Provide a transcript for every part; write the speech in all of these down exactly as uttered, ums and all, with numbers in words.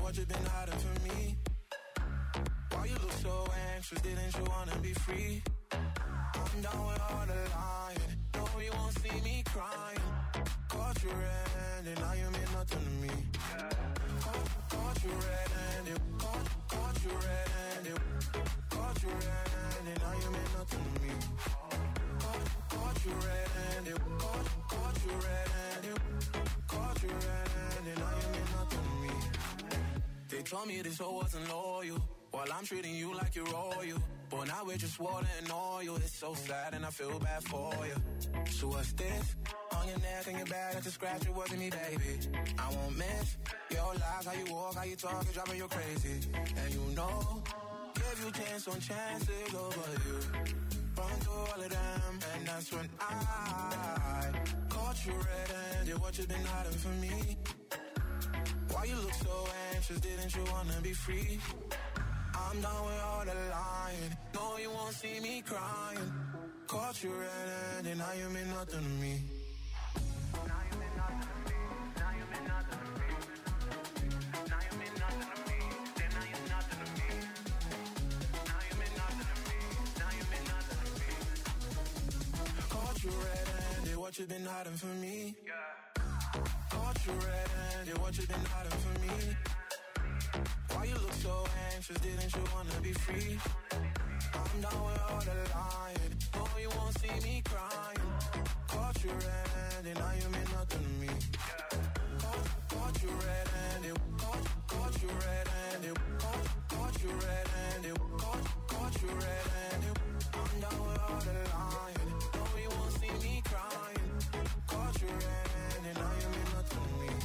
what you been hiding from me? Why you look so anxious, didn't you wanna be free? I'm down with all the lying, no you won't see me crying. Caught you red-handed, now you mean nothing to me. Caught, caught you red-handed, caught, caught you red-handed. Caught you red-handed, now you mean nothing to me. Caught, caught you red-handed, caught, caught you red-handed. Caught you red-handed, now you mean nothing to me. They told me this hoe wasn't loyal, while I'm treating you like you're royal. But now we're just water and oil. It's so sad and I feel bad for you. So what's this? On your neck and your back, that's a scratch, it wasn't me, baby. I won't miss your lies, how you walk, how you talk, it's driving you crazy. And you know, give you chance on chances over you. Run through all of them, and that's when I caught you red-handed. What you been hiding from me? Why you look so anxious, didn't you wanna be free? I'm done with all the lying, no you won't see me crying. Caught you red-handed, now you mean nothing to me. Now you mean nothing to me, now you mean nothing to me. Now you mean nothing to me, then now you're nothing to me. Now you mean nothing to me, now you mean nothing to me. Caught you red-handed, what you been hiding from me? Yeah. Caught you red-handed, what you been hiding from me? Why you look so anxious, didn't you wanna be free? I'm down with all the lying, no you won't see me crying. Caught you red-handed, now you mean nothing to me. Caught, caught you red-handed, caught, caught you red-handed. Caught, caught you red-handed, caught, caught you red-handed. I'm down with all the lying, no you won't see me crying. Caught you red-handed, now you mean nothing to me.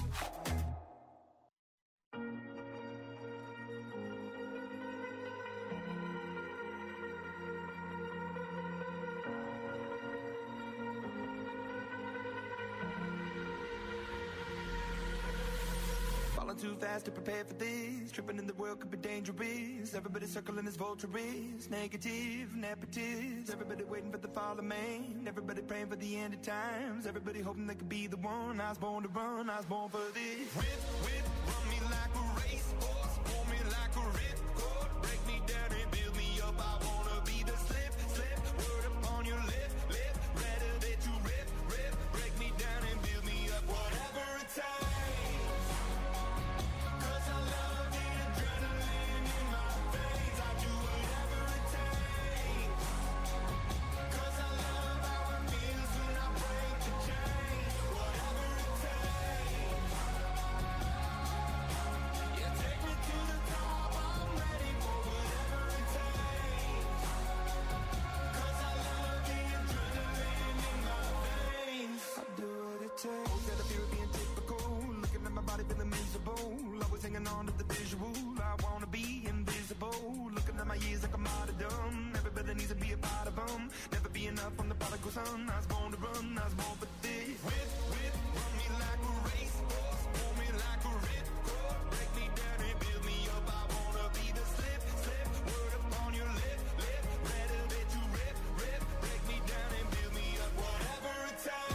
Too fast to prepare for this. Tripping in the world could be dangerous. Everybody circling as vultures. Negative, nepotist. Everybody waiting for the fall of man. Everybody praying for the end of times. Everybody hoping they could be the one. I was born to run, I was born for this. Whip, whip, run me like a racehorse. Pull me like a ripcord. Break me down and build me up. I wanna be the slip, slip. Word upon your lip, lip. Rather that you rip, rip. Break me down and build me up. Whatever it takes. Hanging on to the visual, I wanna be invisible. Looking at my years like I'm martyrdom. Everybody needs to be a part of them. Never be enough from the prodigal son. I was born to run, I was born for this. Whip, whip, run me like a racehorse. Pull me like a ripcord. Break me down and build me up. I wanna be the slip, slip. Word upon your lip, lip. Rather that you rip, rip. Break me down and build me up. Whatever it takes.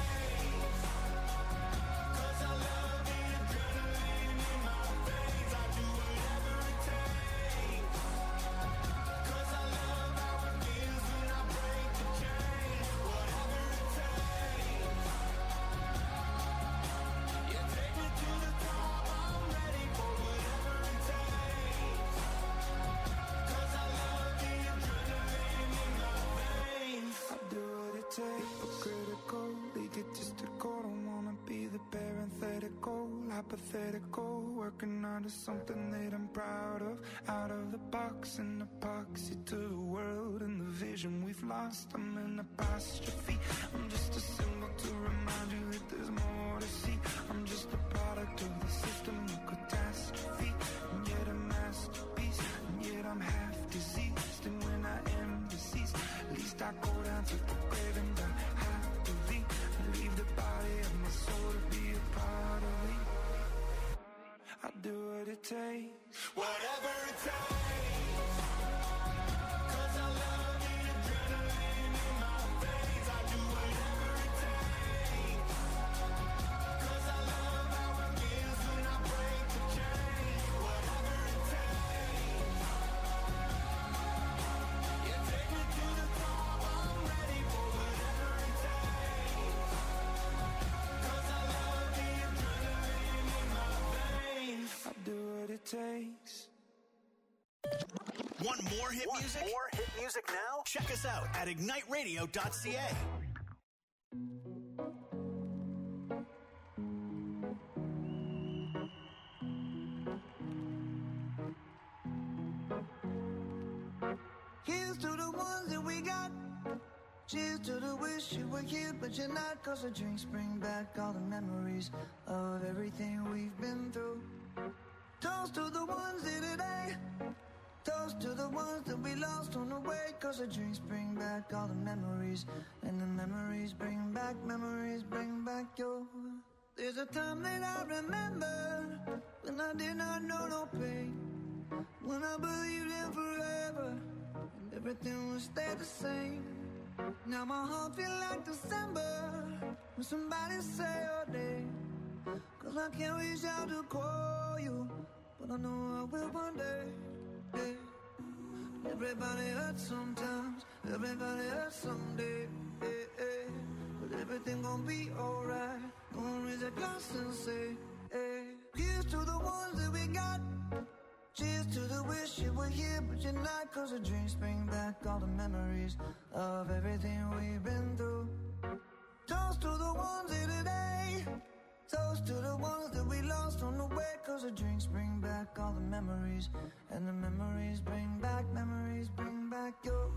Hypothetical, working onto something that I'm proud of. Out of the box, an epoxy to the world and the vision we've lost. I'm an apostrophe. I'm just a symbol to remind you that there's more to see. I'm just a product of the system of catastrophe, and yet a masterpiece, and yet I'm half diseased. And when I am deceased, at least I go down to the grave and die happily, and leave the body of my soul to be a part of me. I do what it takes, whatever it takes. Cause I love the adrenaline in my veins. I do whatever it takes. Cause I love how it feels when I break the chain. Whatever hit Want music? More hit music now? Check us out at ignite radio dot c a. Here's to the ones that we got. Cheers to the wish you were here, but you're not. Cause the drinks bring back all the memories of everything we've been through. Toast to the ones here today. Toast to the ones that we lost on the way. Cause the drinks bring back all the memories. And the memories bring back, memories bring back your. There's a time that I remember when I did not know no pain. When I believed in forever and everything would stay the same. Now my heart feel like December when somebody say your name. Cause I can't reach out to call you, but I know I will one day. Yeah. Everybody hurts sometimes, everybody hurts someday. Yeah, yeah. But everything gon' be alright. Gonna raise a glass and say, hey. Here's to the ones that we got. Cheers to the wish you were here, but you're not. Cause the drinks bring back all the memories of everything we've been through. Toast to the ones here today. Toast to the ones that we lost on the way. Cause the drinks bring back all the memories. And the memories bring back, memories bring back your.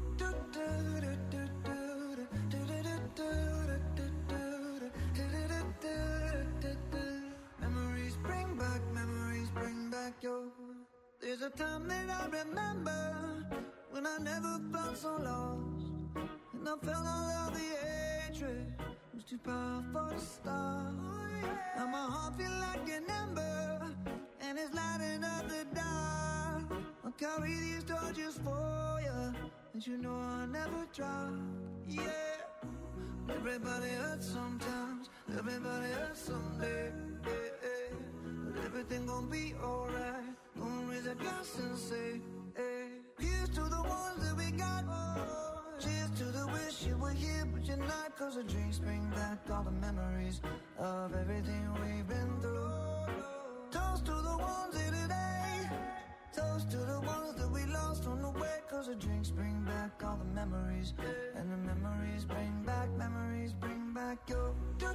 Memories bring back, memories bring back your. There's a time that I remember when I never felt so lost. And I felt all of the hatred was too powerful to stop. Now my heart feel like an ember and it's lighting up the dark. I'll carry these torches for you, and you know I'll never drop. Yeah. Everybody hurts sometimes, everybody hurts someday. Yeah, yeah. But everything gon' be alright. Gonna raise a glass and say, hey. Here's to the ones that we got. Oh, cheers to the wish you were here, but you're not. Cause the drinks bring back all the memories of everything we've been through. Toast to the ones here today. Toast to the ones that we lost on the way. Cause the drinks bring back all the memories. And the memories bring back, memories bring back your.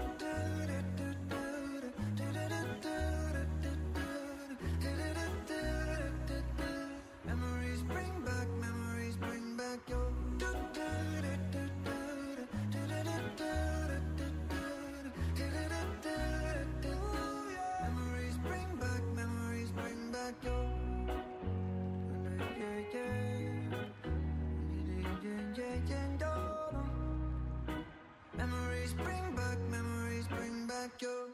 Memories bring back, memories bring back your. Memories bring back, memories bring back your. Memories bring back, memories bring back your.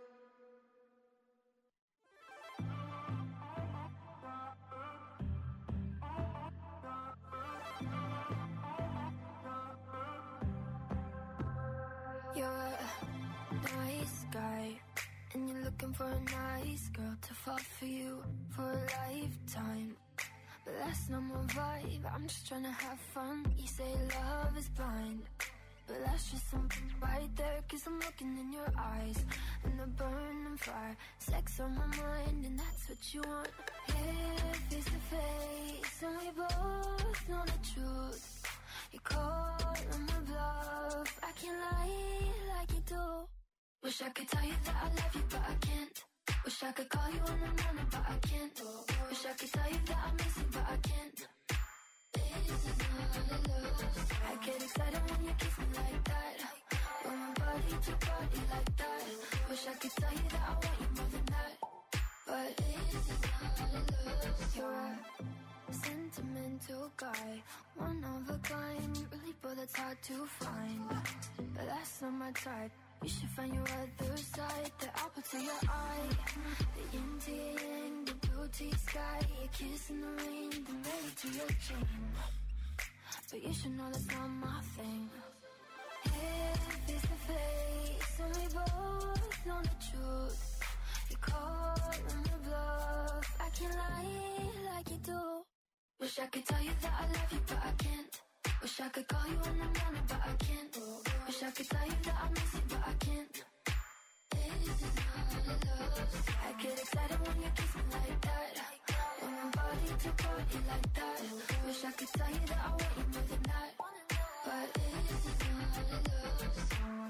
You're a nice guy, and you're looking for a nice girl to fall for you for a lifetime. But that's not my vibe, I'm just trying to have fun. You say love is blind, but that's just something right there. Cause I'm looking in your eyes, and the burning fire. Sex on my mind, and that's what you want. Here, face to face, and we both know the truth. You call on my bluff, I can't lie like you do. Wish I could tell you that I love you, but I can't. Wish I could call you in the morning, but I can't. Wish I could tell you that I miss you, but I can't. This is not love. I get excited when you kiss me like that. When my body to body like that. Wish I could tell you that I want you more than that. But this is not love. You're a sentimental guy, one of a kind. Really, but that's hard to find. But that's not my type. You should find your other side, the apple to your eye, the yin to your yang, the blue to your sky, your kiss in the rain, the melody to your chain. But you should know that's not my thing. Here, face to face, and we both know the truth. You call on my bluff, I can't lie like you do. Wish I could tell you that I love you, but I can't. Wish I could call you in the morning, but I can't. Wish I could tell you that I miss you, but I can't. This is not love. I get excited when you kiss me like that. When my body to party like that. Wish I could tell you that I want you more than that, but it's not a love song.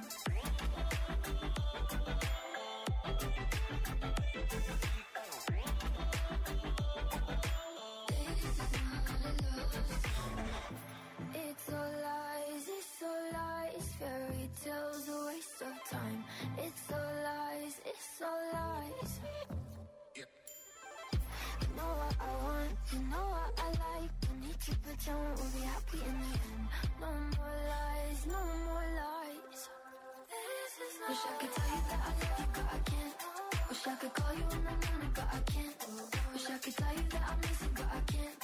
It's all lies, it's all lies, fairy tales, a waste of time. It's all lies, it's all lies. Yeah. You know what I want, you know what I like. Don't need to pretend we'll be happy in the end. No more lies, no more lies. Wish I could tell you that I love you, but I can't. Wish I could call you in the morning, but I can't. Wish I could tell you that I miss you, but I can't.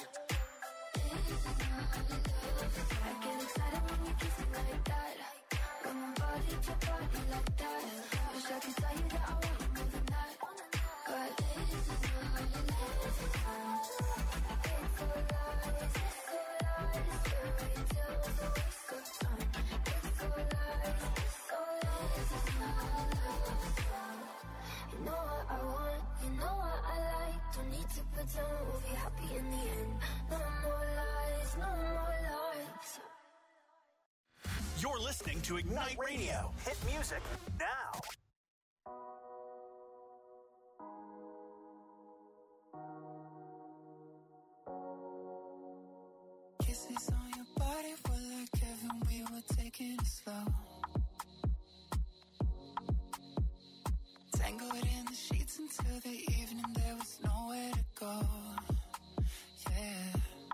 I get excited when you kiss me like that. When my body to body like that. Wish I could tell you that I want you more than that, but this is not love. It's all lies, it's all lies, fairy tales, a waste of time. It's all lies, it's all lies, it's not love. You know what I want, you know what I like. Don't need to pretend we'll be happy in the end. No more lies, no more lies. You're listening to Ignite Radio. Hit music now. Kisses on your body were like heaven, we were taking it slow. Tangled in the sheets until the evening, there was nowhere to go. Yeah.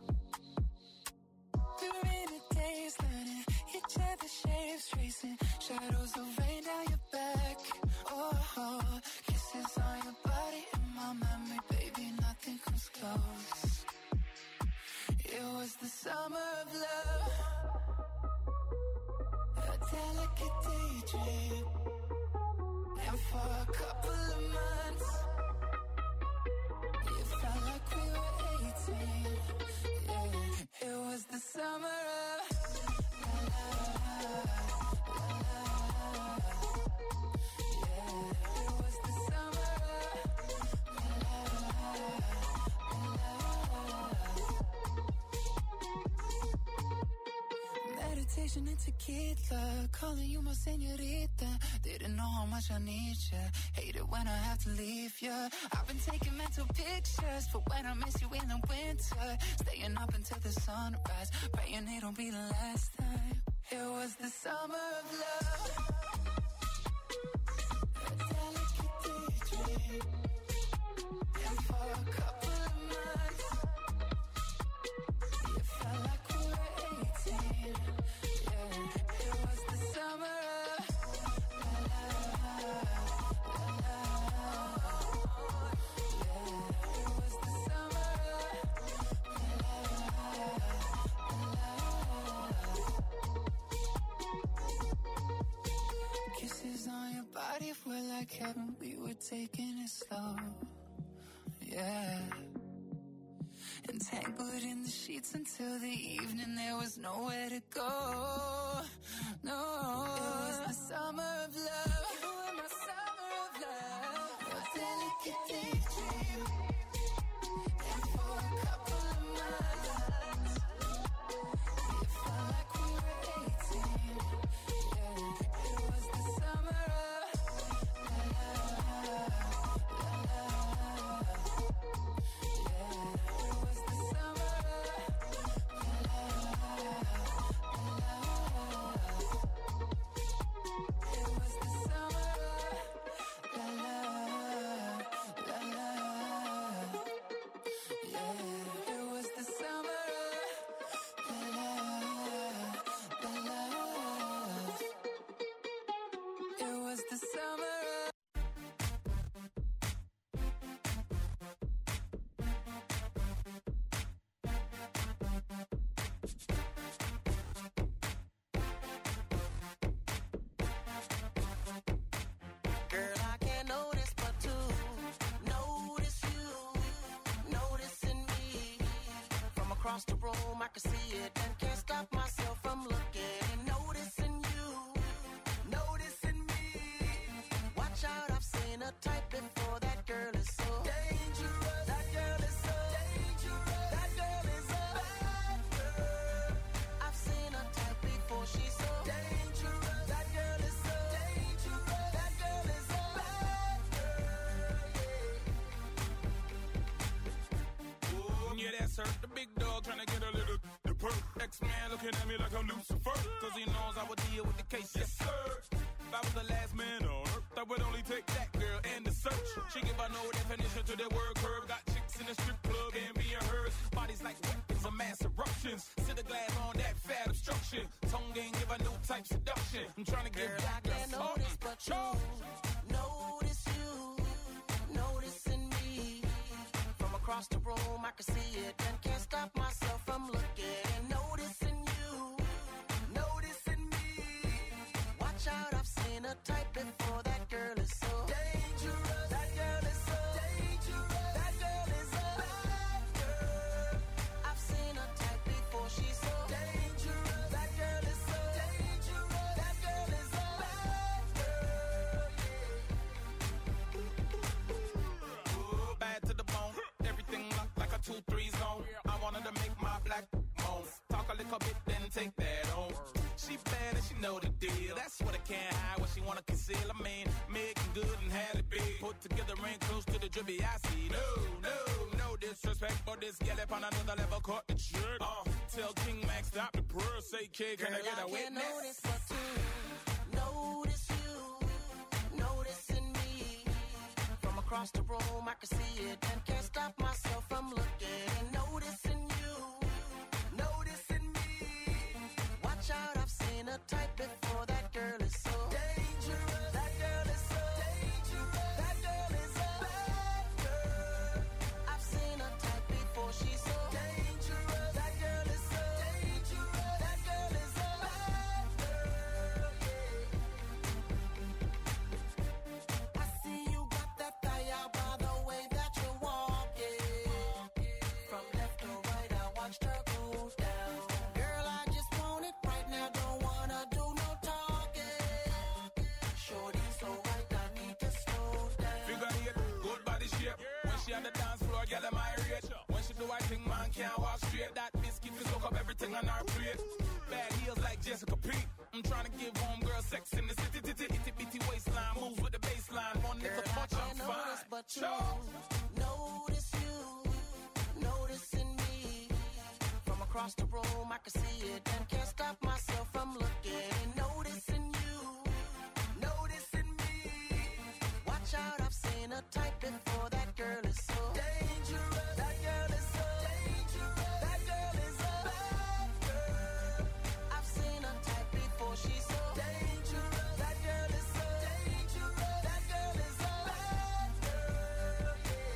We were in a daze, learning each other's shapes, tracing shadows of rain down your back. Oh, oh, kisses on your body in my memory, baby, nothing comes close. It was the summer of love, a delicate daydream. And for a couple of months, it felt like we were eighteen. Yeah, it was the summer of la la la la la. Yeah, it was the summer of la la la la. Meditation and tequila, calling you my señorita. Didn't know how much I need ya. Hate it when I have to leave ya. I've been taking mental pictures for when I miss you in the winter. Staying up until the sunrise, praying it don't be the last time. It was the summer of love, a delicate daydream. And for a couple of months, it felt like we were eighteen. Yeah, it was the summer of body were like heaven, we were taking it slow. Yeah. Entangled in the sheets until the evening, there was nowhere to go. No, it was the summer of love. You were my summer of love, a delicate daydream. And for a couple of months, it felt like we were eighteen. Yeah, it was the summer of la la la la la. Yeah, it was the summer of la la la la. It was the summer of la la la la. Yeah, it was the summer of la la la la. It was the summer of Girl, I can't notice but to notice you, noticing me. From across the room, I can see it and can't stop myself from looking. Noticing you, noticing me. Watch out, I've seen a type before. That girl is so dangerous. That girl is so dangerous. sir. The big dog trying to get a little the perk. X-Man looking at me like I'm Lucifer. Cause he knows I would deal with the case. Yes, sir. If I was the last man on earth, I would only take that girl and the search. She give her no definition to the word curve. Got chicks in the strip club and being hers. Bodies like weapons of mass eruptions. Sit the glass on that fat obstruction. Tongue ain't give her no type seduction. I'm trying to get back to notice, but you notice you, noticing me. From across the room, I can see it and can't stop myself from looking. Noticing you, noticing me. Watch out, I've seen a type before. That girl is so dangerous. That girl is so dangerous. That girl is a bad girl. I've seen a type before. She's so dangerous. That girl is so dangerous. That girl is a bad girl. Bad to the bone. Everything locked like a two three zone. I wanted to make my black moan. Talk a little bit, then take that on. She bad and she know the deal. That's what I can't hide, what she wanna conceal. I mean, making good and had it big. Put together ain't close to the drippy I see. No, no, no disrespect, but this gal up on another level caught the trick. Uh, tell King Max stop the purr, say kid, can I get a witness? I notice but too, notice you, noticing me. From across the room, I can see it and can't stop myself from looking. Noticing you, noticing me. Watch out, I've seen a type before. That girl is so dangerous. That girl is so dangerous. That girl is a bad girl. I've seen a type before. She's so dangerous. That girl is so dangerous. That girl is a bad girl. Yeah. I see you got that thigh out by the way that you're walking. From left to right, I watched her go down. Girl, I just want it right now. Don't wanna do no talking. Shorty so right, I need to slow down. Figure eight, good body shape. When she on the dance floor, get them irate. When she do I think man can't walk straight. That biscuit will soak up everything on our plate. Bad heels like Jessica Pete. I'm trying to give homegirl sex in the city, titty, itty bitty waistline. Moves with the baseline. One nigga punch, I'm fine. But you notice you, noticing me. From across the room, I can see it and can't stop myself from looking. Noticing you, noticing me. Watch out, I've seen a type before. That girl is so dangerous. That girl is so dangerous. That girl is a bad girl. I've seen a type before. She's so dangerous. That girl is so dangerous. That girl is a bad girl.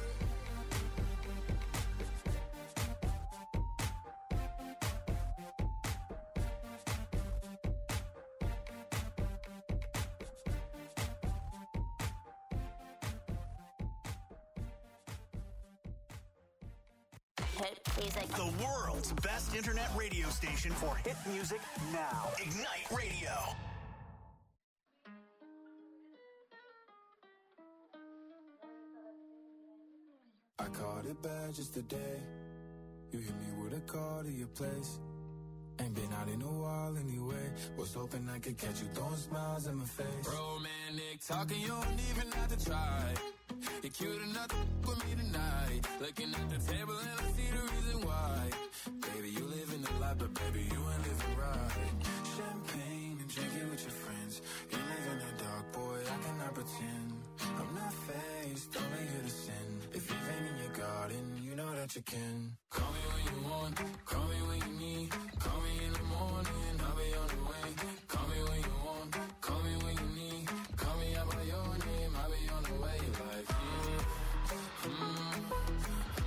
Hit music. The world's best internet radio station for hit music now. Ignite Radio. I caught it bad just today. You hit me with a call to your place. Ain't been out in a while anyway. Was hoping I could catch you throwing smiles in my face. Romantic talking, you don't even have to try. You're cute enough to with me tonight. Looking at the table and I see the reason why. Baby, you live in the life, but baby, you ain't living right. Champagne and drinking with your friends. You live in the dark, boy, I cannot pretend. I'm not faced, only here to sin. If you've been in your garden, you know that you can. Call me when you want, call me when you need. Call me in the morning, I'll be on the way. Call me when you want, call me when you need. Call me out by your name, I'll be on the way. Like, mm, mm, mm,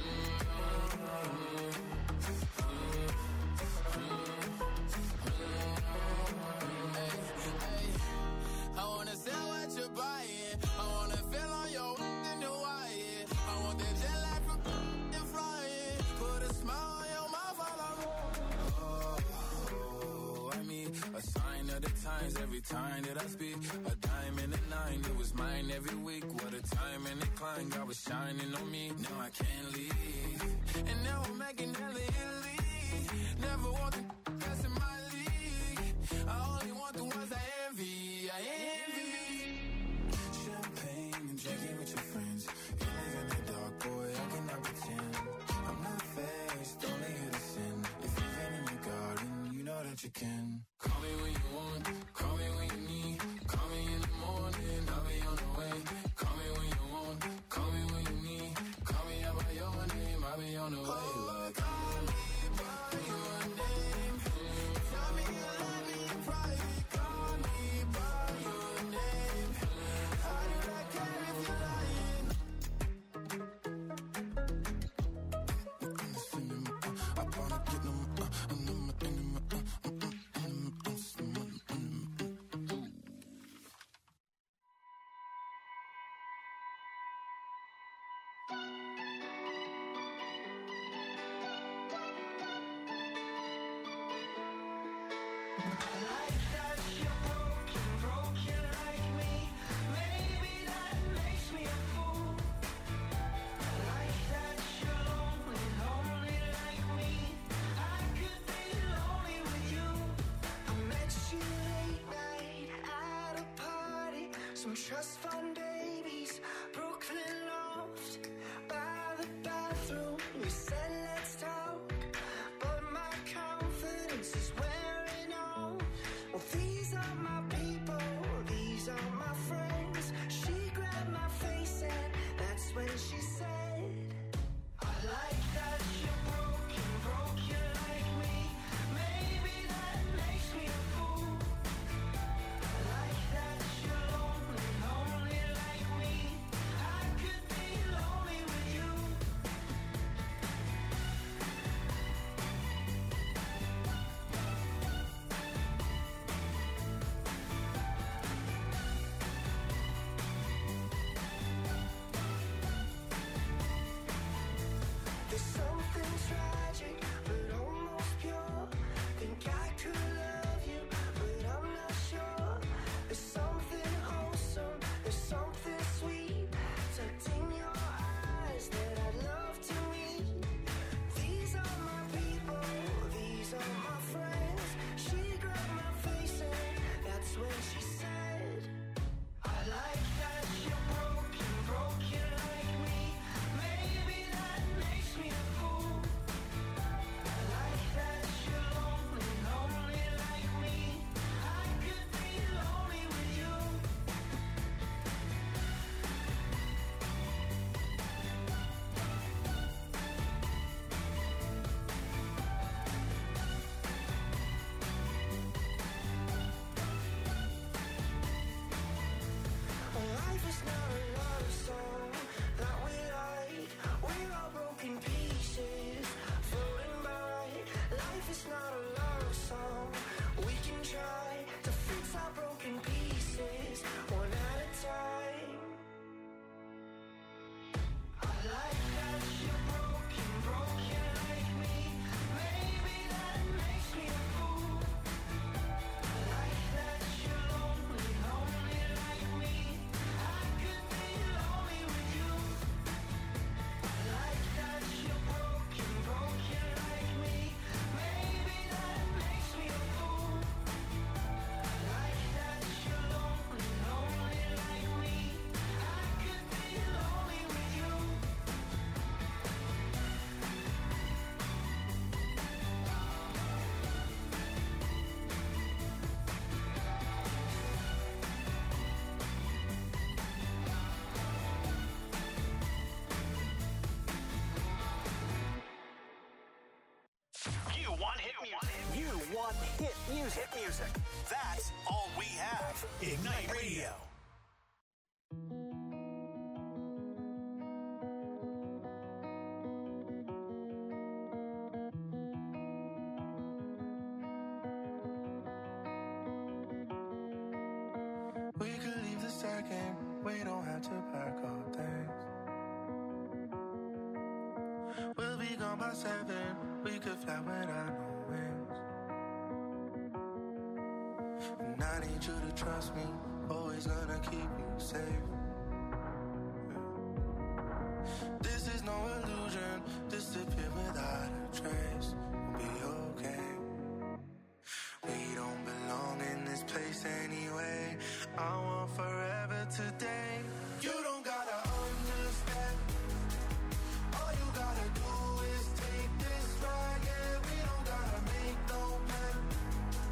I wanna sell what you're buying. I wanna feel on your in Hawaii. I want that jet lag from and flying. Put a smile on your mouth while I'm oh, oh, I mean, a sign of the times every time that I speak. A dime and a nine, it was mine every week. What a time and a climb, God was shining on me. Now I can't leave, and now I'm making hella Italy. Never want the best in my league. I only want the ones I envy. I envy. Champagne and drinking with your friends. You live in the dark, boy, I cannot pretend. I'm not faced, Mexican. Call me when you want, call me when you need. Call me in the morning, I'll be on the way. Call me when you want, call me when you need. Call me out by your name, I'll be on the way. Like, call me by your name. Tell me you love me in private. Call me by your name. How did I care if you're lying? I wanna get them, uh, and them, and them, uh, trust fund babies, Brooklyn loft, by the bathroom. We said let's talk, but my confidence is wearing off. Well, these are my people, these are my friends. She grabbed my face and that's when she said, I like that you're broken, broken like me. Maybe that makes me a fool. I like that you're lonely, lonely like me. I could be lonely with you. There's something tragic, but almost pure. Think I could love you, but I'm not sure. There's something wholesome, there's something sweet tucked in your eyes that I'd love to meet. These are my people, these are my friends. She grabbed my face and that's when she said, I like that you're broken, broken like me. Maybe that makes me a fool. I like that you're lonely, lonely like me. I could be lonely with you. Life is not a love song that we like. We're all broken pieces floating by. Life is not a love song. We can try to fix our broken pieces one at a time. I like that you're broken, broken like me. Maybe that makes me a fool. I like that you're lonely, lonely like me. I could be lonely with you. I like that you're broken, broken like me. Maybe that makes me a fool. I like that you're lonely, lonely like me. I could be lonely with you. You want hit music. You want hit music. Hit music. That's all we have. Ignite Radio. We could leave the second, we don't have to pack our things. We'll be gone by seven, we could fly without no wings. And I need you to trust me, always gonna keep you safe. This is no illusion, disappear without a trace. We'll be okay. We don't belong in this place anyway. I want forever today. You don't gotta understand. All you gotta do is take this ride. Yeah, we don't gotta make no plan.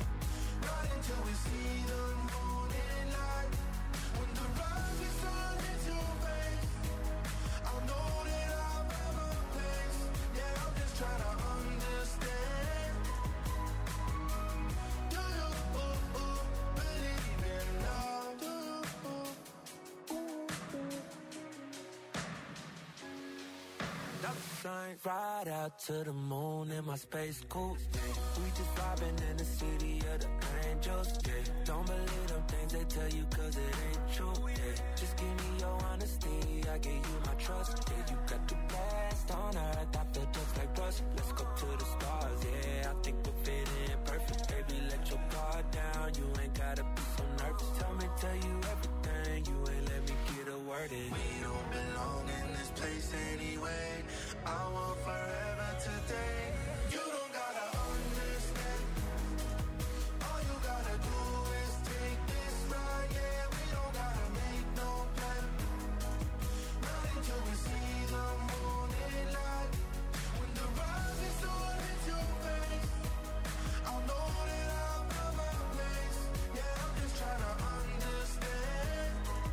Sunshine, ride out to the moon in my space coupe. We just vibing in the city of the angels. Yeah. Don't believe them things they tell you cause it ain't true. Yeah. Just give me your honesty, I give you my trust. Yeah, you got the best on earth, I feel just like Russ. Let's go to the stars, yeah, I think we'll fit in perfect. Baby, let your guard down, you ain't gotta be so nervous. Tell me, tell you everything, you ain't let me get a word in. We don't belong in this place anyway. I want forever today. You don't gotta understand. All you gotta do is take this ride. Yeah, we don't gotta make no plan. Not until we see the morning light. When the rising sun hits your face, I'll know that I've got my place. Yeah, I'm just trying to understand.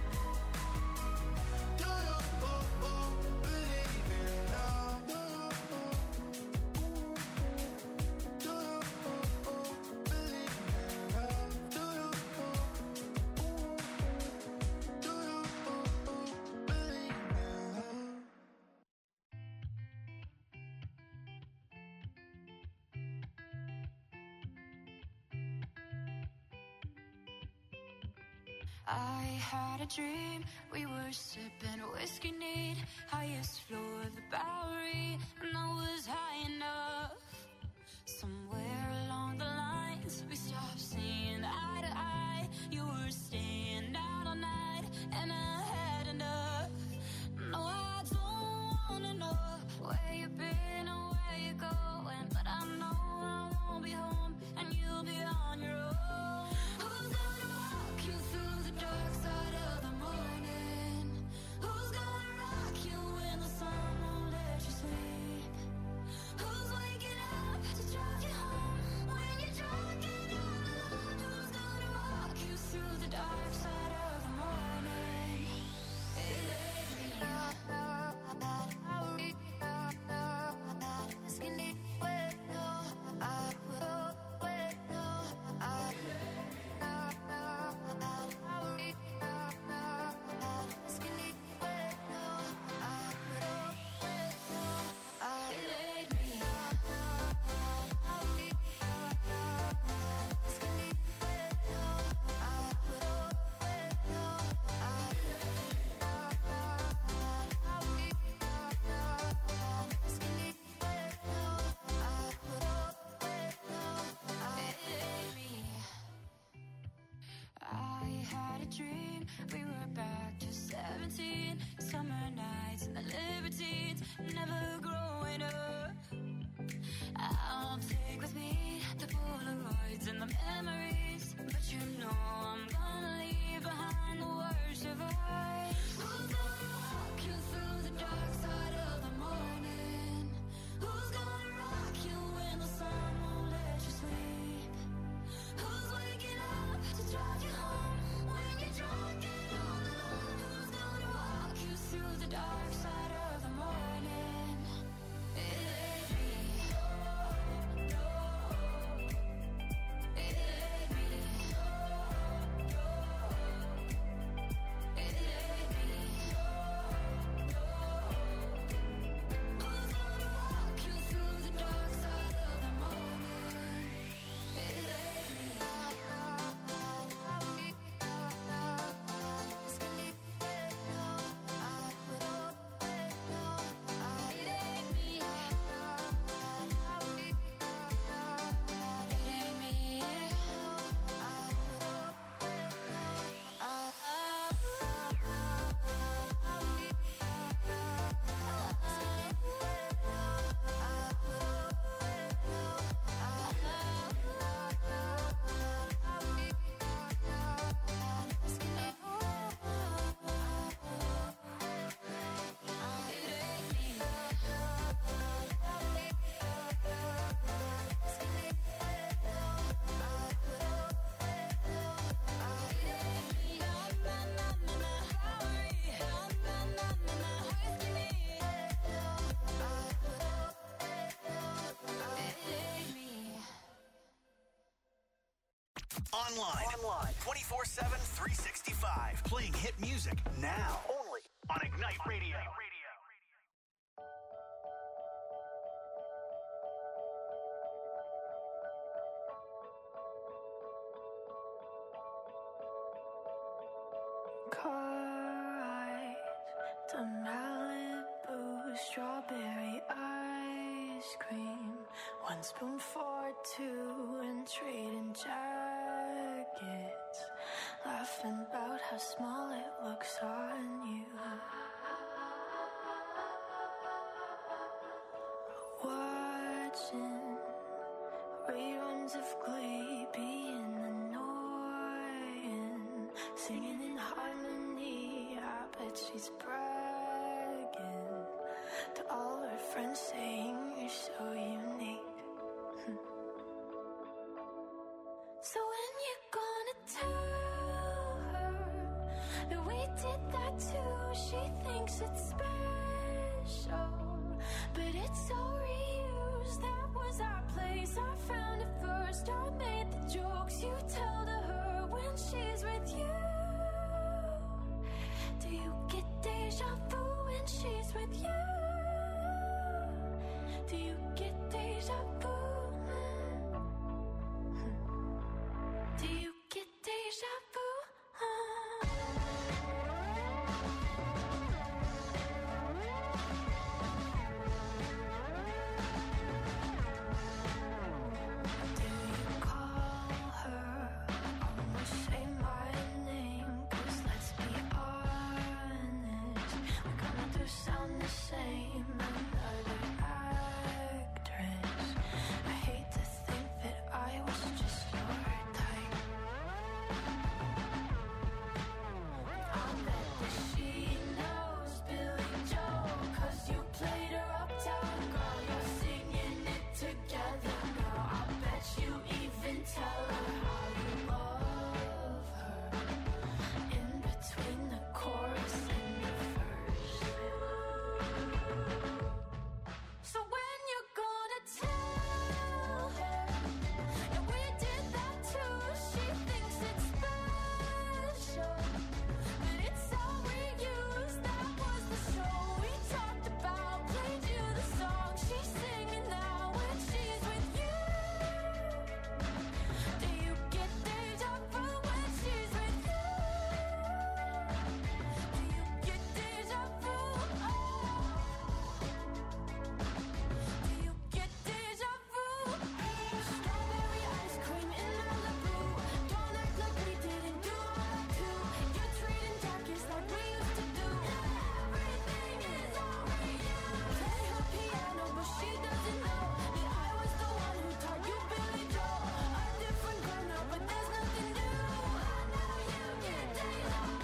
Do you oh, oh, believe in love? Do you oh, do you oh, oh, believe in love? Do you oh, do you oh, oh, believe in love? I had a dream, we were sipping whiskey neat, highest floor of the Bowery, and I was high enough. Somewhere along the lines, we stopped seeing eye to eye. You were staying out all night, and I had enough. No, I don't wanna know where you've been or where you're going, but I know I won't be home, and you'll be on your own. Who's gonna walk you through the dark side of the morning? Who's gonna rock you when the sun won't let you sleep? Who's waking up to drive you home when you're drunk and all alone? Who's gonna walk you through the dark side of the morning? It ain't me. I had a dream, we were back to seventeen, summer nights and the libertines, never growing up. I'll take with me the Polaroids and the memories, but you know I'm gonna leave behind the worst of us. Who's gonna walk you through the dark side of the morning? Who's gonna rock you when the sun won't let you sleep? Who's waking up to drive you home when you're drunk and all alone? Who's gonna walk you through the dark side of the morning? It ain't me. It ain't me. It ain't me. Who's gonna walk you through the dark side of the morning? It ain't me. Online. Online. twenty-four seven, three sixty-five. Playing hit music now. Only on Ignite Radio. car ride to Malibu, strawberry ice cream, one spoon for two, and trading jackets, laughing about how small it looks on you. Watching reruns of Glee, being annoying, singing in harmony. I bet she's bragging to all her friends, saying you're so unique. So when you gonna tell her that we did that too? She thinks it's special, but it's all reused. That was our place, I found it first. I made the jokes you tell to her when she's with you. Do you get deja vu when she's with you? Do you get deja vu? Do you get deja vu? Do you call her? Almost say my name, 'cause let's be honest, we kinda do sound the same. Another actress. I hate to think that I was just your type. I bet that she knows Billy Joel, 'cause you played her uptown girl. You're singing it together now. I bet you even tell her how you love her in between the chorus and the verse. So when you're gonna tell her that we did that too? She thinks it's special, but it's all reused. That was the show we talked about, played you the song she's singing now when she's with you. Do you get deja vu when she's with you? Do you get deja vu? Oh. Do you get deja vu? Strawberry ice cream in Malibu. Don't act like we didn't do all that too. You're trading jackets like we used to do. Everything is all reused. Play her piano, but she doesn't know that I was the one who taught you Billy Joel. A different girl now, but there's nothing new. I know you get deja vu.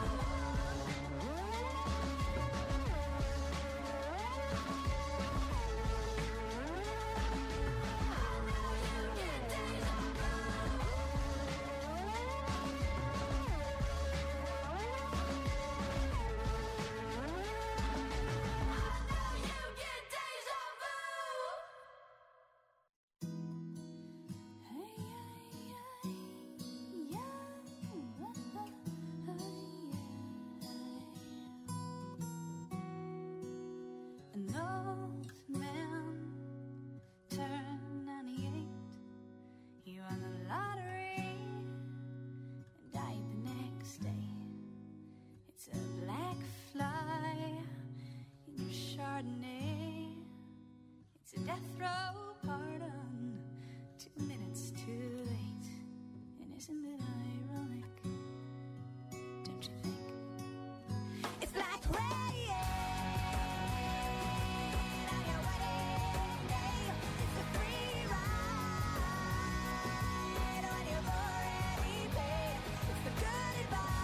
An old man turned ninety-eight. He won the lottery and died the next day. It's a black fly in your Chardonnay. It's a death row pardon, two minutes too late. And isn't it ironic? Don't you think? It's black rain on your wedding day. It's a free ride on your already paid. It's the good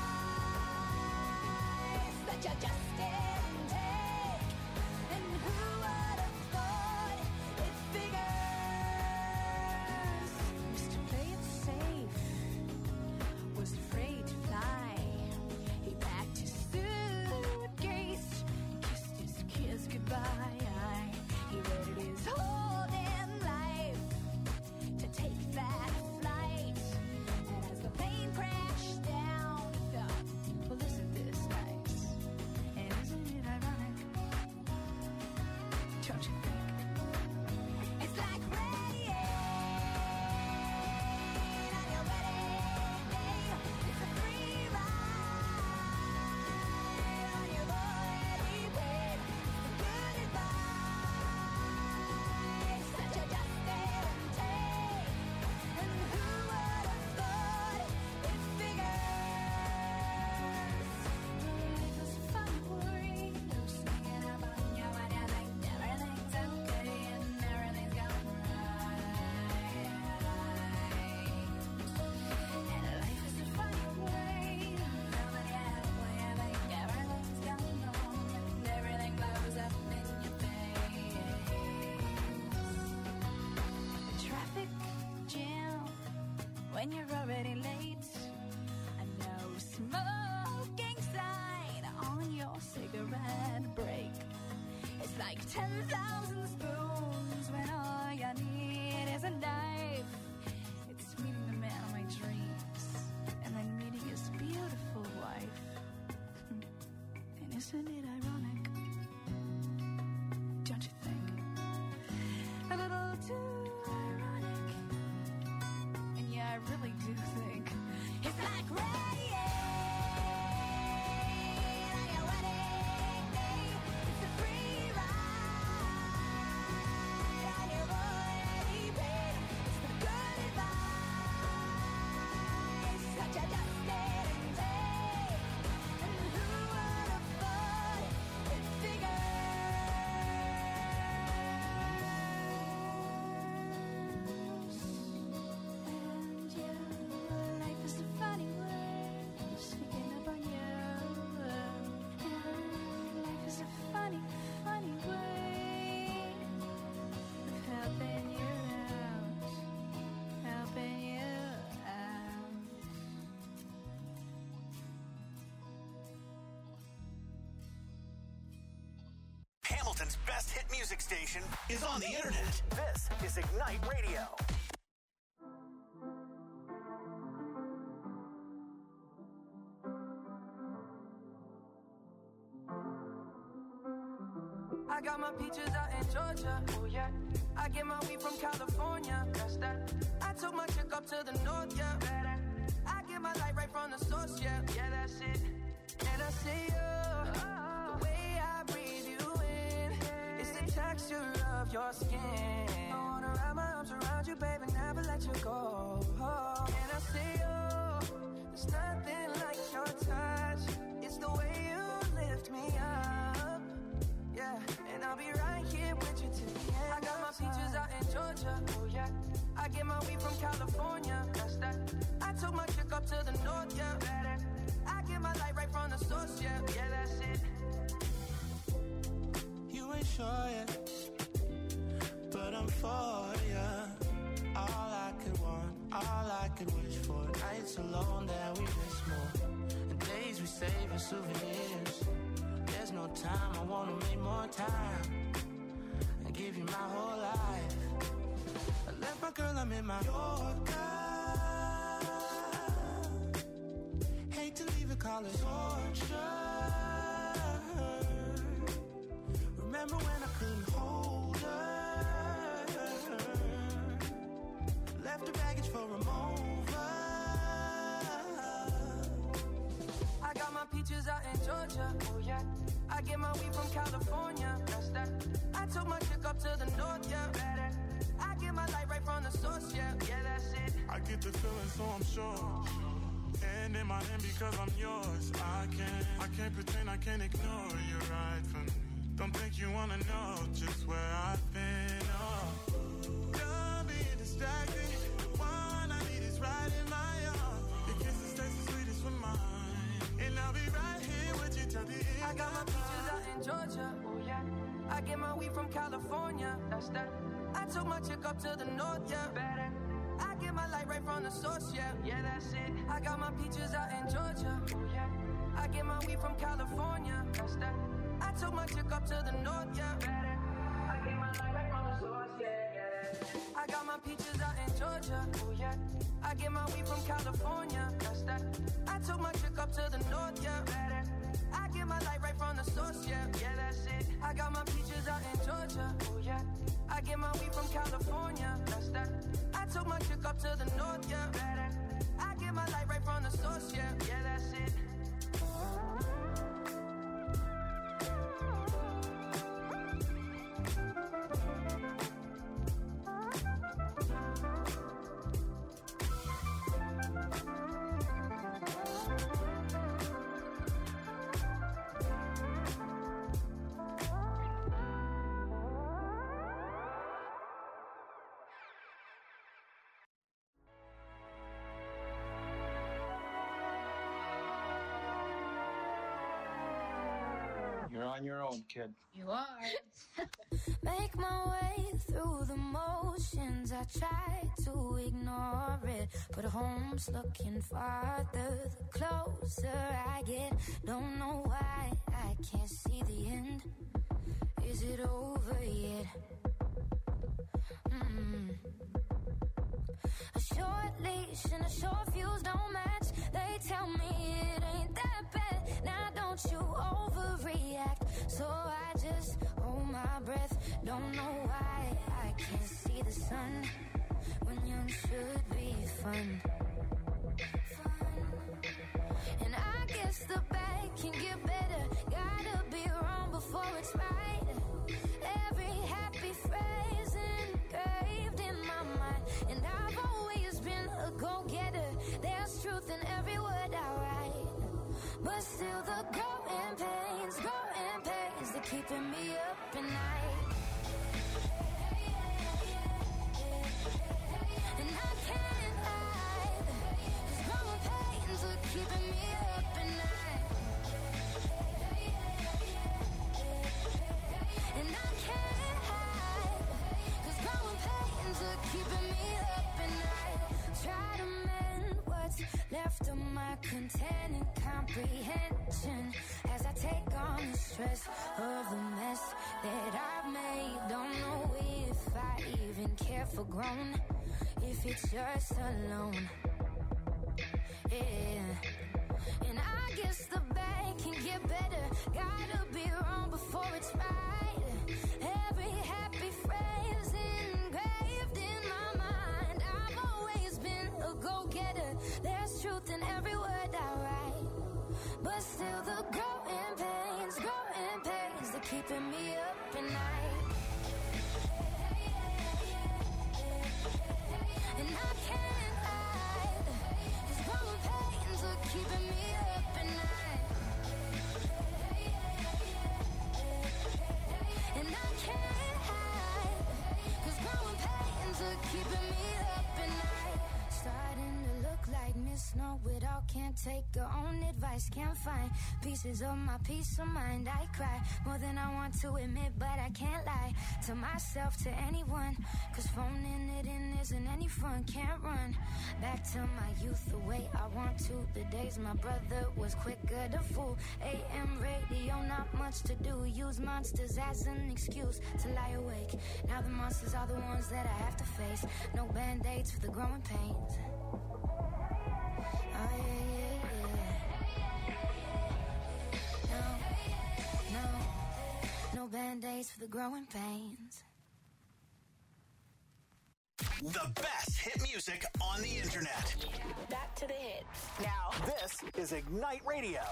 advice that you just didn't take. And who would have thought it figures? Mister Play It Safe was afraid to fly. He packed his suitcase, kissed his kids goodbye. He waited his whole damn life to take that flight. And as the plane crashed down, he thought, well, isn't this nice? And isn't it ironic? Don't you think? It's like rain on your wedding day. It's a free ride when you're already late. A no smoking sign on your cigarette break. It's like ten thousand spoons when all you need is a knife. It's meeting the man of my dreams and then meeting his beautiful wife. And isn't it ironic? Don't you think? A little too ironic. And yeah, I really do think it's like rain on your wedding day. It's a free ride on your already paid. It's the good advice that you just didn't take. And who would have thought it figures? And your life is a funny way of sneaking up on you. And life is a funny, funny way of helping you out, helping you out. Hamilton's best hit music station is on the internet. This is Ignite Radio. I got my peaches out in Georgia, oh yeah. I get my weed from California, that's that. I took my chick up to the north, yeah. Better. I get my light right from the source, yeah. Yeah, that's it. And I see you, the way I breathe you in. It's the texture of your skin. I wanna wrap my arms around you, baby, never let you go. Oh, and I see you, there's nothing like your touch. It's the way you lift me up. Yeah, and I'll be right here with you till the end. I got my peaches out in Georgia, oh yeah. I get my weed from California, that's that. I took my chick up to the north, yeah. Better. I get my light right from the source, yeah. Yeah, that's it. You ain't sure yet, but I'm for ya. All I could want, all I could wish for. Nights alone that we miss more, and days we save as souvenirs. There's no time, I wanna make more time and give you my whole life. I left my girl, I'm in my Yorker. Hate to leave it, call it torture. Remember when I couldn't hold her? Left her baggage for a mover. I got my peaches out in Georgia, oh yeah. I get my weed from California, that's that. I took my chick up to the north, yeah. Better. I get my light right from the source, yeah. Yeah, that's it. I get the feeling, so I'm sure. And in my hand because I'm yours. I can't, I can't pretend, I can't ignore you right from me. Don't think you wanna know just where I've been. Oh, don't be distracted. The one I need is right in my arms. Your kisses taste the sweetest with mine, and I'll be right here with you till the end. I got my peaches out in Georgia, oh yeah. I get my weed from California, that's that. I took my chick up to the north, yeah. Better. I get my light right from the source, yeah. Yeah, that's it. I got my peaches out in Georgia, oh yeah. I get my weed from California, that's that. I took my chick up to the north, yeah. Better. I get my light right from the source, yeah, yeah. I got my peaches out in Georgia, oh yeah. I get my weed from California, that's that. I took my chick up to the north, yeah. Better. I get my light right from the source, yeah. Yeah, that's it. I got my peaches out in Georgia, oh yeah. I get my weed from California, that's that. I took my chick up to the north, yeah. Better. I get my light right from the source, yeah. Yeah, that's it. You're on your own, kid. You are. Make my way through the motions. I try to ignore it, but home's looking farther the closer I get. Don't know why I can't see the end. Is it over yet? Mm-mm. A short leash and a short fuse don't match. They tell me it ain't that bad. Now don't you overreact. So I just hold my breath. Don't know why I can't see the sun when young should be fun. Fun. And I guess the bad can get better. Gotta be wrong before it's right. Every happy phrase engraved in my mind. And I've always been a go-getter. There's truth in every word I write. But still the growing pains, growing pains, they're keeping me up at night. And I can't hide, 'cause growing pains are keeping me up at night. And I can't hide, 'cause growing pains are keeping me up at night. Try to mend what's left of my content and comprehension as I take on the stress of the mess that I've made. Don't know if I even care for grown, if it's just alone. Yeah. And I guess the bad can get better. Gotta be wrong before it's right. Every happy phrase engraved in my mind. I've always been a go-getter. There's truth in every word I write. But still the growing pains, growing pains, they're keeping me up at night. And I can't hide, 'cause growing pains are keeping me up at night. And I can't hide, 'cause growing pains are keeping me up at night. Starting to look like Miss Know-It-all, can't take her own advice, can't find pieces of my peace of mind. I cry more than I want to admit, but I can't lie to myself, to anyone, 'cause phoning it in isn't any fun. Can't run back to my youth the way I want to. The days my brother was quicker to fool. A M radio, not much to do. Use monsters as an excuse to lie awake. Now the monsters are the ones that I have to face. No band-aids for the growing pains. Oh yeah, yeah, yeah. No, no, no band-aids for the growing pains. The best hit music on the internet. Back to the hits. Now, this is Ignite Radio.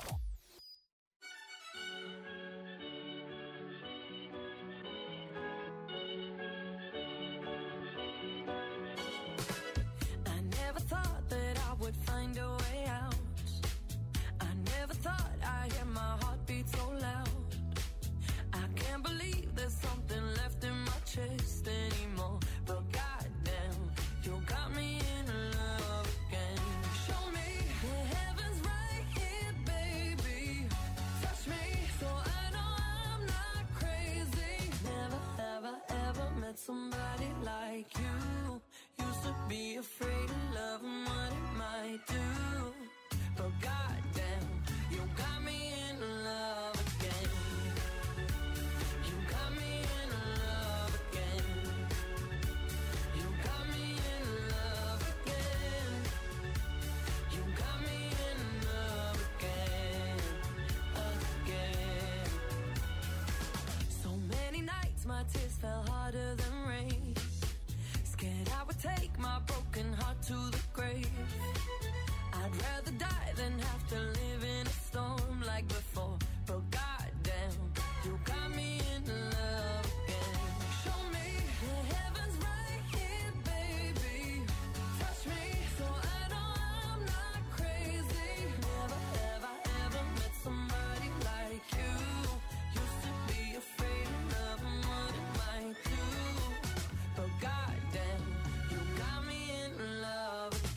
I never thought that I would find a way out. I never thought I'd hear my heartbeat so loud. I can't believe there's something left in my chest anymore. But goddamn, you got me in love again. Show me the heavens right here, baby. Touch me so I know I'm not crazy. Never, ever, ever met somebody like you. Used to be afraid of love and what it might do. But goddamn, you got me in love again. You got me in love again. You got me in love again. You got me in love again, again. So many nights my tears fell harder than rain. Scared I would take my broken heart to the grave. I'd rather die than have to live in a storm like before. But goddamn, you got me in love again. Show me the heavens right here, baby. Touch me so I know I'm not crazy. Never, ever, ever met somebody like you. Used to be afraid of love and what it might do. But goddamn, you got me in love again.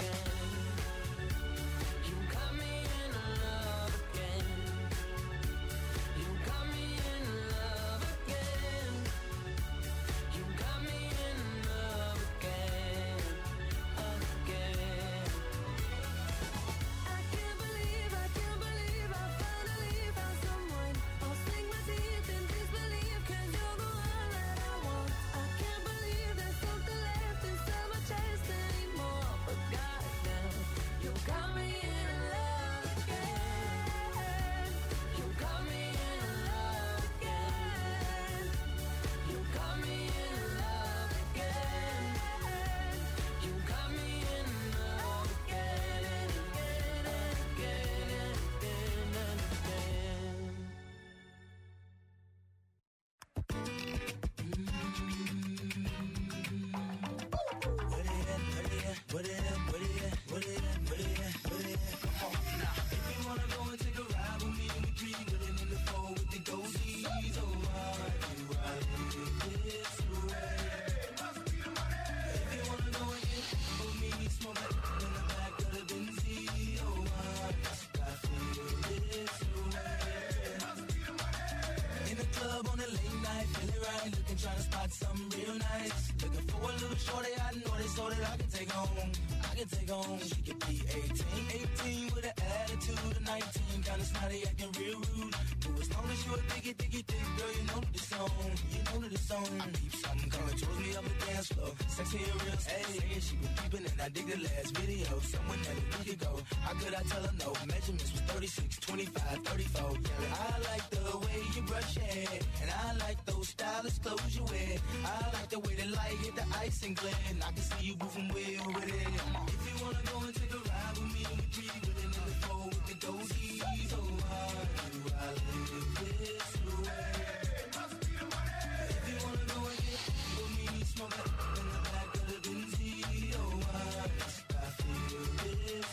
tryna spot something real nice. Looking for a little shorty, I know they so that I can take home. I can take home. She could be eighteen, eighteen with an attitude of nineteen. Kinda snotty, acting real rude. But as long as you a diggy, diggy, dick, girl, you know that it's on. You know that it's on. I peep something coming towards me up the dance floor. Sexy and real, hey, saying she was peeping and I dig the last video. Someone that we could go. How could I tell her no? Measurements was thirty-six, twenty-five, thirty-four. Yeah, I like the way you brush your hair, and I like those stylish clothes you wear. I like the way the light hit the ice and glare. And I can see you moving way over there. If you wanna go and take a ride with me, we three with in the four with the goatees. Oh, why do I live this way? If you wanna go and get with me, smoke it in the back of the Benzie. Oh, why do I feel this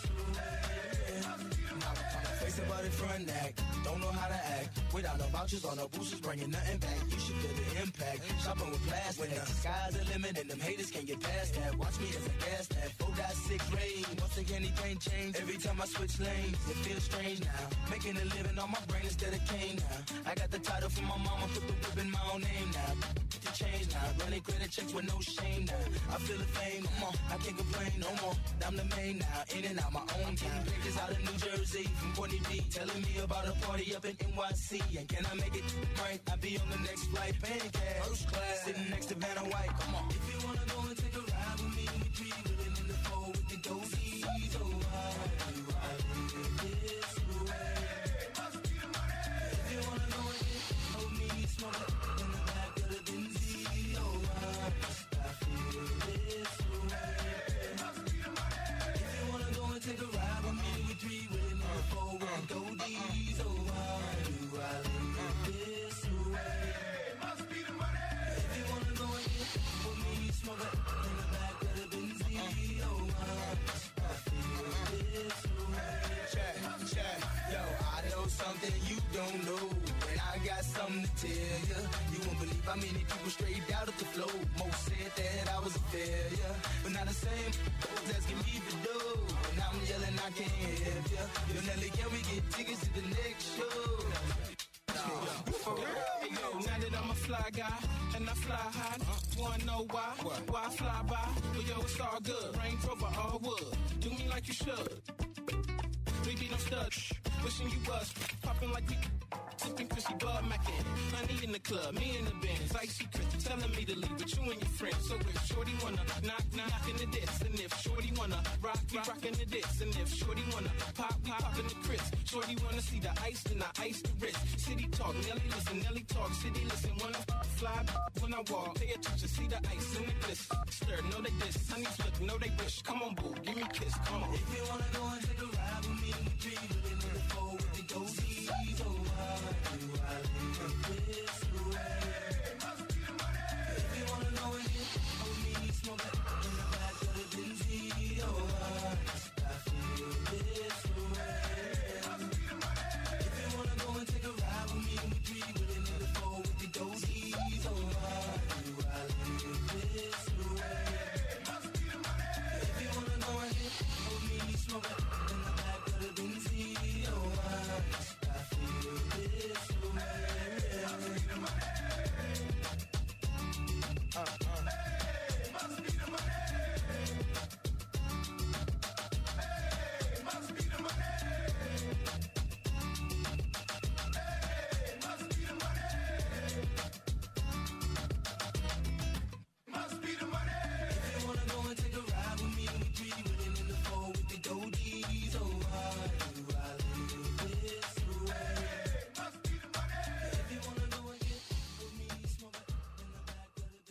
way? Face about it front act, don't know how to act. Without no vouchers or no boosters, bringing nothing back. You should feel the impact. Shopping with plastic. When the sky's the limit and them haters can't get past that. Watch me as I gas that. four point six rain. Once again, anything change. Every time I switch lanes, it feels strange now. Making a living on my brain instead of cane now. I got the title from my mama, put the whip in my own name now. To change now. Running credit checks with no shame now. I feel the fame, come on. I can't complain no more. I'm the main now. In and out my own town. Pictures out of New Jersey from Courtney B. Telling me about a party up in N Y C. And can I make it right? I'll be on the next flight. Paying cash. First class. Sitting next to Vanna White. Come on. If you wanna go and take a ride with me, we three wheeling in the four with the goatees. Oh, why do I live this way? If you wanna go and get hold me, smoke it in the back of the Benzie. Oh, why do I feel this way? If you wanna go and take a ride with me, we three wheeling in the four with the goatees. Oh, why do I live this way? Must be the money. If you wanna go and get with me, smoke it in the back of the Benzie. Oh, why do I feel this way? Check, check, yo, I know something you don't know, and I got something to tell you. You won't believe how many people straight out of the flow. Most said that I was a failure, but not the same. Those asking me for dough, and I'm yelling I can't help ya. Yo, Nelly, can we get tickets to the next show? For real? Hey, yo, now that I'm a fly guy and I fly high, wanna know why? Why I fly by? Well, yo, it's all good. Range Rover, all wood. Do me like you should. We be no studs. Wishing you was popping like we sipping Chrissy Bud Mackin. Honey in the club, me in the Benz, icy Chris telling me to leave with you and your friends. So if Shorty wanna knock, knock in the diss, and if Shorty wanna rock, we rockin' the diss, and if Shorty wanna pop, we poppin' the Chris. Shorty wanna see the ice, then I ice the wrist. City talk, Nelly listen, Nelly talk, city listen. When I fly, when I walk, pay attention, see the ice in the bliss. Stir, know they diss, honeys look, know they wish. Come on, boo, give me a kiss, come on. If you wanna go and take a ride with me, we three wheeling in the four with the goatees. Oh, why do I live this way? If you wanna go and get on me, smoke it in the back of the Benzie. Oh, why do I feel this way? If you wanna go and take a ride with me, we three wheeling in the four with the goatees. Oh, why do I live this way? If you wanna go and get on me, smoke it in the back of the Benzie. Oh, why do I feel this way? Uh, uh. Hey, must be the money. Hey, must be the money. Hey, must be the money. Must be the money. If you wanna go and take a ride with me, we three wheeling in the four with the goatees. Oh, why do I live this way? Must be the money. If you wanna go and get with me, smoke it in the back of the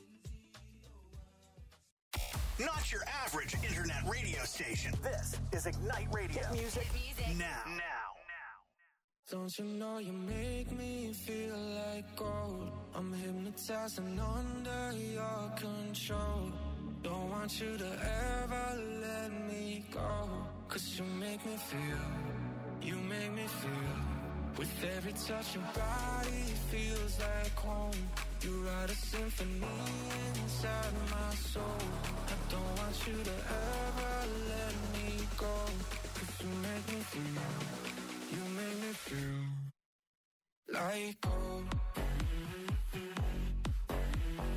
Benzie. Not your average internet radio station. This is Ignite Radio. Hit music, now. Now. Don't you know you make me feel like gold? I'm hypnotized and under your control. Don't want you to ever let me go. Cause you make me feel, you make me feel. With every touch your body feels like home. You write a symphony inside my soul. I don't want you to ever let me go. Cause you make me feel, you make me feel like gold.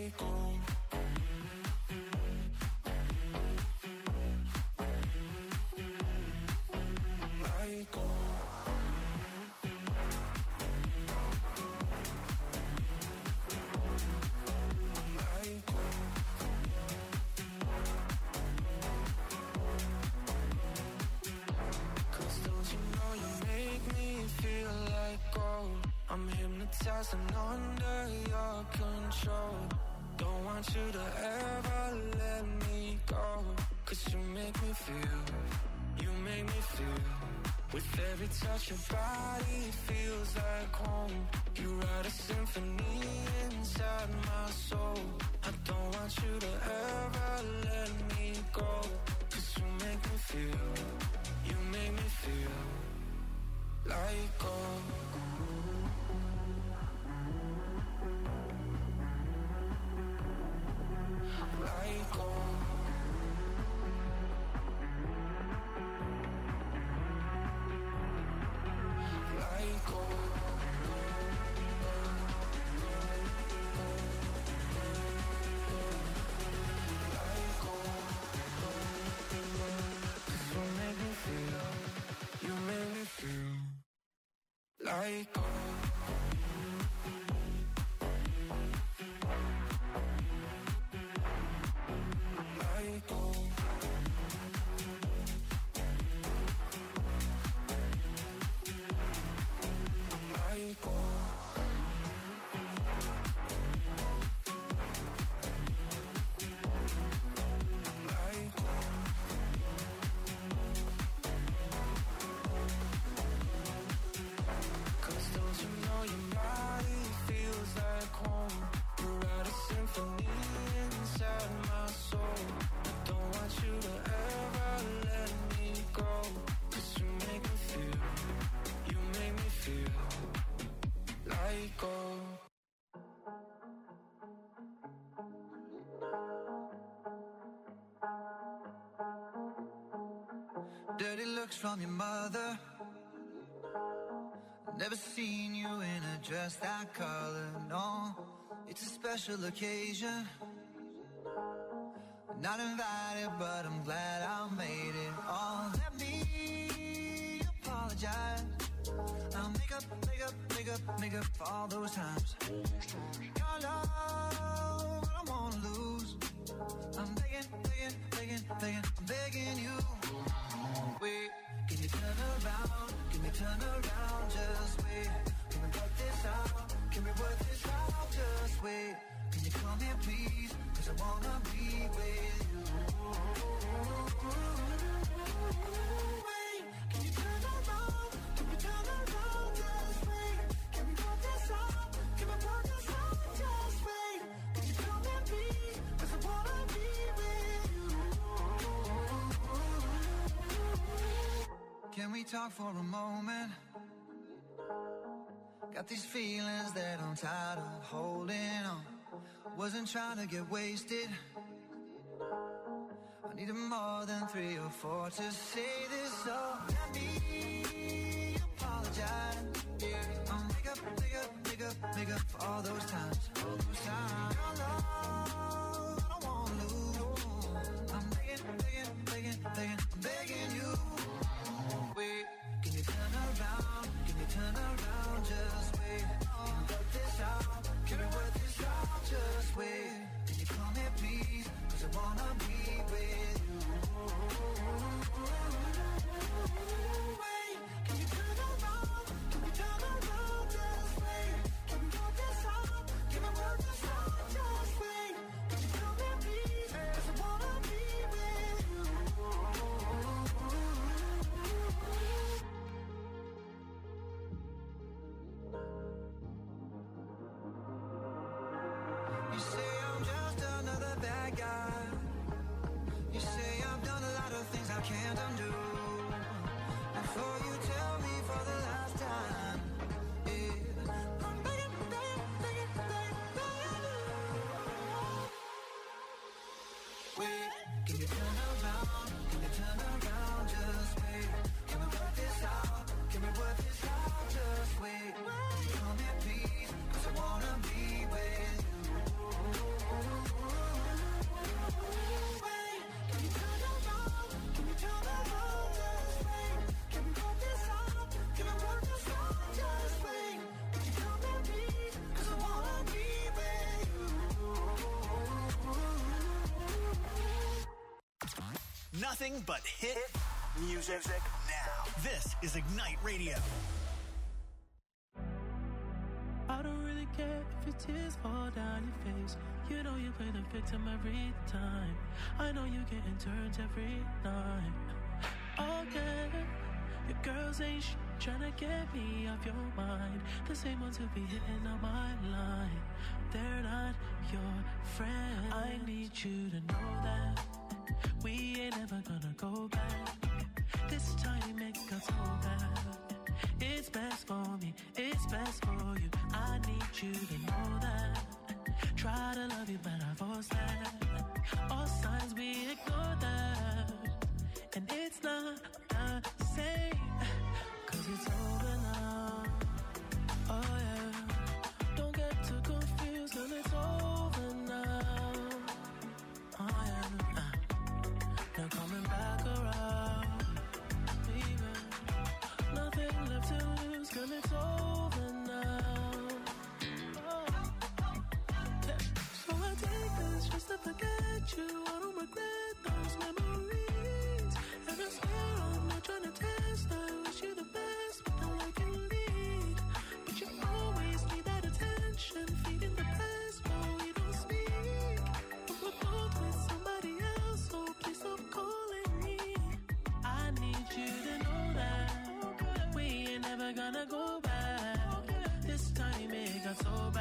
like home. Like home. Like home. Cause don't you know you make me feel like gold. I'm hypnotized and under your control. Don't want you to ever let me go. Cause you make me feel, you make me feel. With every touch your body feels like home. You write a symphony inside my soul. I don't want you to ever let me go. Cause you make me feel, you make me feel like gold. Like gold. Like gold. Like gold. Cause you make me feel, you make me feel like gold. Like gold. Like gold. Like gold. Cause don't you know your body feels like home. You write a symphony inside my soul. I don't want you to ever let me go. Cause you make me feel, you make me feel like gold. Dirty looks from your mother. Never seen you in a dress that color, no. It's a special occasion. Not invited, but I'm glad I made it. Oh, let me apologize. I'll make up, make up, make up, make up for all those times. Your love, I don't wanna lose. I'm begging, begging, begging, begging, I'm begging you. Wait, can you turn around? Can we turn around? Just wait. Can we work this out? Can we work this out? Just wait. Can you come here, please? Cause I wanna be with you. Wait, can you turn around? Can we turn around? Just wait. Can we work this out? Can we work this out? Just wait. Can you come here, please? Cause I wanna be with you. Can we talk for a moment? Got these feelings that I'm tired of holding on. Wasn't trying to get wasted. I needed more than three or four to say this, so let me apologize. Yeah, I'll make up, make up, make up, make up for all those times. All those times. Your love, I don't wanna lose. I'm begging, begging, begging, begging, I'm begging you. Wait, can you turn around? Can you turn around? Just wait. Can we work this out? Can we work this out? Just wait. Can you come here, please? Cause I wanna be with you. Wait, can you turn around? Can we turn around? Just wait. Can we work this out? Can we work this out? Just wait. Can you come here, please? Cause I wanna be with you. You say I'm just another bad guy. You say I've done a lot of things I can't undo. Before you tell me for the last time, yeah, I'm begging, begging, begging, begging, begging you. Wait, can you turn around? Can you turn around? Just wait. Can we work this out? Can we work this out? Just wait. Can you come here, please? Cause I wanna be with you. nothing but hit music now. This is Ignite Radio. I don't really care if your tears fall down your face. You know you play the victim every time. I know you getting turned every night. Oh yeah, your girls ain't sh- trying to get me off your mind. The same ones who be hitting on my line. They're not your friends. I need you to know that we ain't ever gonna go back. This time it got so bad. It's best for me, it's best for you. I need you to know that. Try to love you, but I force that. All signs we ignore that. And it's not the same, cause it's over now. Oh yeah, don't get too confused, cause it's over now. Oh yeah, uh, now coming back around. Even nothing left to lose, cause it's over now. Oh. Yeah. So I take this just to forget you.